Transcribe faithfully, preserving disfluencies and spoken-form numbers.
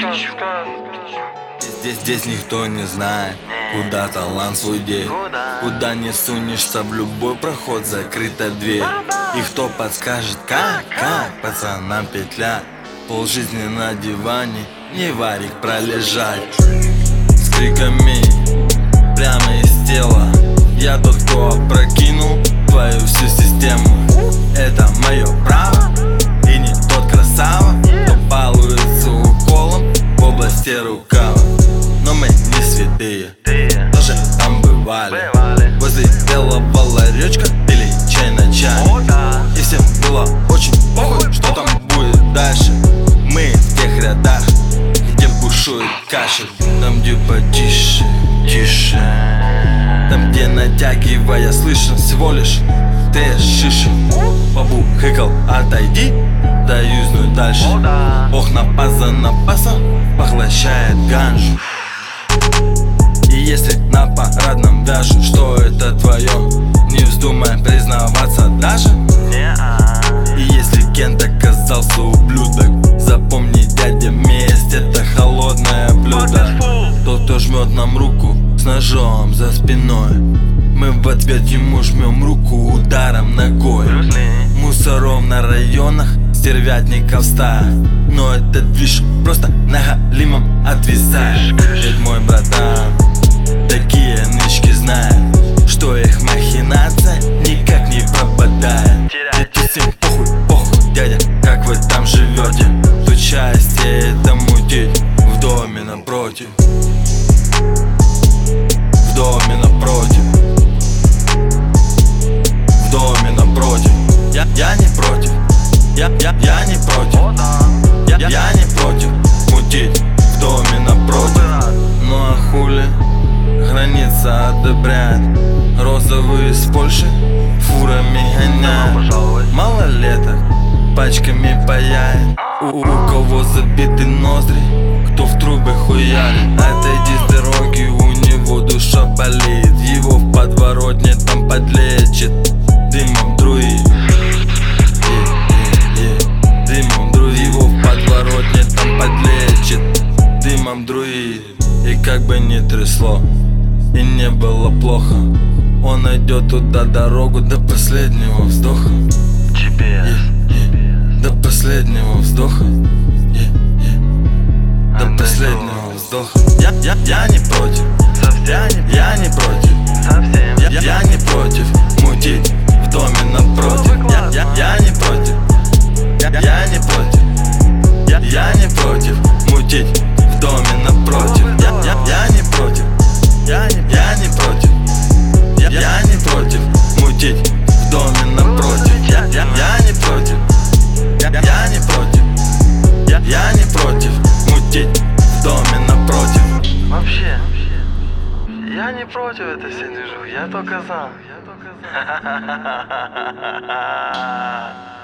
Здесь, здесь никто не знает, куда талант свой деть. Куда не сунешься, в любой проход закрыта дверь. И кто подскажет, как, как пацанам петля. Полжизни на диване, не варик пролежать. С криками прямо из тела. Я тот, кто опрокинул твою всю систему. Это мое право, и не тот красава, кто балуется уколом в области рукава. Но мы не святые, тоже там бывали. Возле белого ларечка пили чай на чай. И всем было очень похуй, что там будет дальше. Мы в тех рядах, где бушует кашель. Там где потише, тише. Там где натягивая слышно всего лишь ты шиши. Побухыкал, отойди, да юзнуть дальше. Ох, напаса, напаса, поглощает ганжу. И если на парадном вяжут, что это твое, не вздумай признаваться даже. И если Кент оказался ублюдок, запомни, дядя, месть — это холодное блюдо. Тот, кто жмет нам руку с ножом за спиной, мы в ответ ему жмем руку ударом ногой. Мусоров на районах, стервятников стая. Но этот движ просто на галимом отвисает. Ведь мой братан такие нычки знает, что их махинация никак не пропадает. Ведь всем похуй, похуй, дядя, как вы там живете. То счастье это мутить в доме напротив. В доме напротив. В доме напротив. Я, я не против. Я, я, я не против. Я, я не против мутить в доме напротив. Ну а хули граница одобряет. Розовые с Польши фурами гоняют. Малолеток пачками паяет. У, у кого забиты ноздри, кто в трубы хуярит. Отойди с дороги, у него душа болит. Его в подворотне там подлечит дымом друид. Дымом друид. Его в подворотне там подлечит дымом друид. И как бы ни трясло, и не было плохо, он найдет туда дорогу до последнего вздоха. джи пи эс. До последнего вздоха. До последнего вздоха. Я, я, я не против. Я не, я не против. Я, я не против мутить в доме напротив. Я, я, я не против. Я, я не против. Я, я не против мутить в доме напротив. Я, я, я не против. Я не, я не против. Я, я не против мутить в доме напротив. Я, я, я не против. Я, я не против. Я, я не против мутить в доме напротив. Вообще, я не против этой всей движухи, я только за. Я только за.